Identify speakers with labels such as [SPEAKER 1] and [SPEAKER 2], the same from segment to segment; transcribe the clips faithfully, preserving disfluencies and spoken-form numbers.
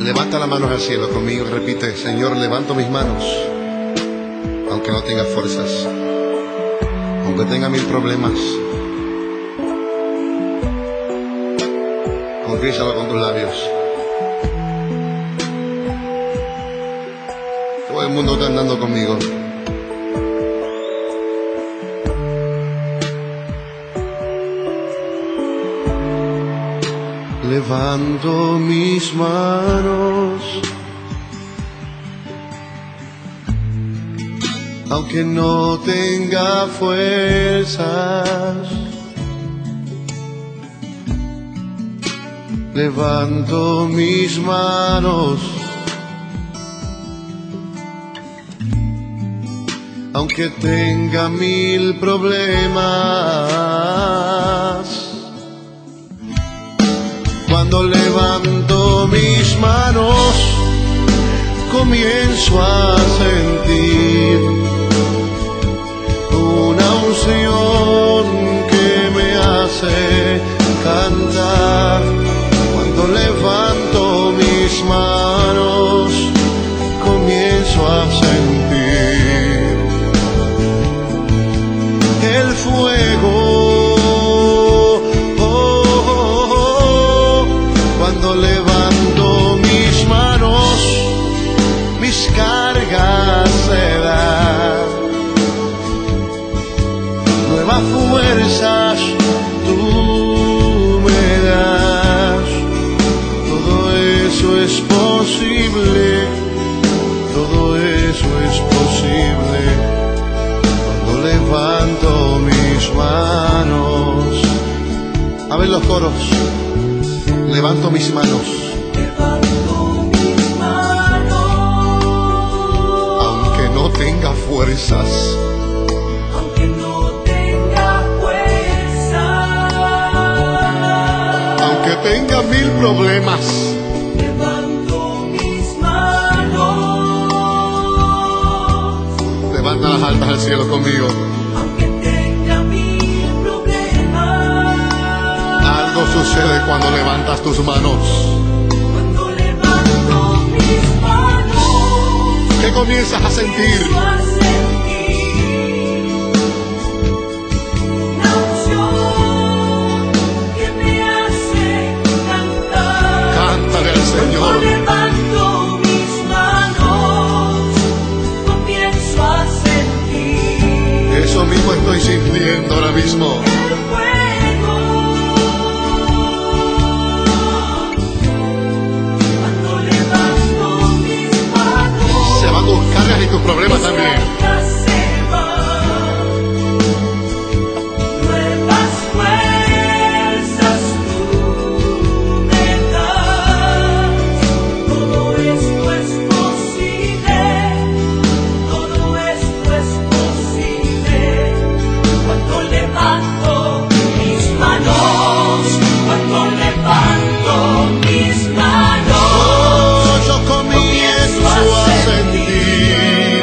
[SPEAKER 1] Levanta las manos al cielo conmigo y repite: Señor, levanto mis manos, aunque no tenga fuerzas, aunque tenga mil problemas. Confiésalo con tus labios. Todo el mundo está andando conmigo. Levanto mis manos, aunque no tenga fuerzas. Levanto mis manos, aunque tenga mil problemas. Cuando levanto mis manos, comienzo a sentir una unción que me hace cantar. Cuando levanto mis manos, comienzo a sentir el fuego. Cuando levanto mis manos, mis cargas se dan. Nuevas fuerzas tú me das. Todo eso es posible, todo eso es posible. Cuando levanto mis manos. A ver los coros. Levanto mis manos,
[SPEAKER 2] levanto mis manos,
[SPEAKER 1] aunque no tenga fuerzas,
[SPEAKER 2] aunque no tenga fuerzas,
[SPEAKER 1] aunque tenga mil problemas.
[SPEAKER 2] levanto mis manos,
[SPEAKER 1] Levanta las altas al cielo conmigo.
[SPEAKER 2] aunque tenga mil problemas.
[SPEAKER 1] Algo sucede cuando levantas tus manos.
[SPEAKER 2] Cuando levanto mis manos,
[SPEAKER 1] ¿Qué comienzas a sentir?
[SPEAKER 2] comienzo a sentir una unción que me hace cantar.
[SPEAKER 1] Cántale al Señor.
[SPEAKER 2] Cuando levanto mis manos, comienzo a sentir
[SPEAKER 1] Eso mismo estoy sintiendo ahora mismo.
[SPEAKER 2] el fuego. Cuando levanto mis manos,
[SPEAKER 1] Se van tus cargas y tus problemas también.
[SPEAKER 2] cargas se van. Nuevas fuerzas tú me das. Todo esto es posible, todo esto es posible. Cuando levanto mis manos, cuando levanto mis manos,
[SPEAKER 1] Oh, yo comienzo a sentir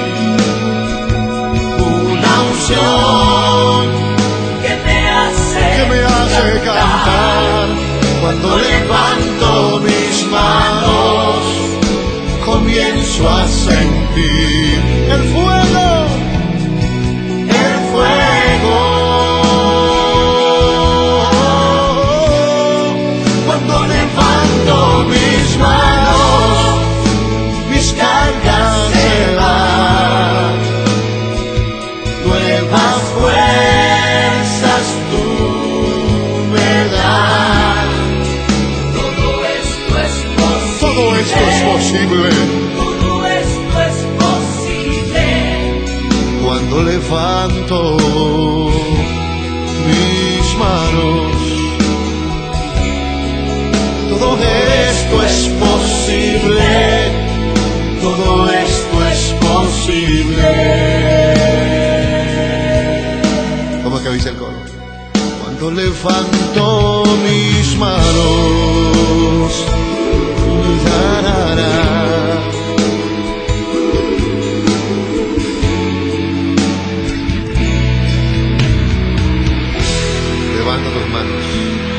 [SPEAKER 1] una unción
[SPEAKER 2] que me hace,
[SPEAKER 1] que me hace cantar. Cuando levanto mis manos, comienzo a sentir el fuego, el fuego. Cuando levanto mis manos, mis cargas se van. Nuevas fuerzas tú me das.
[SPEAKER 2] todo esto es posible.
[SPEAKER 1] Todo esto es posible
[SPEAKER 2] Todo esto es posible.
[SPEAKER 1] cuando levanto mis manos. Todo esto es posible, todo esto es posible. ¿Cómo es que dice el coro? Cuando levanto mis manos, la, la, la. Levanta tus manos.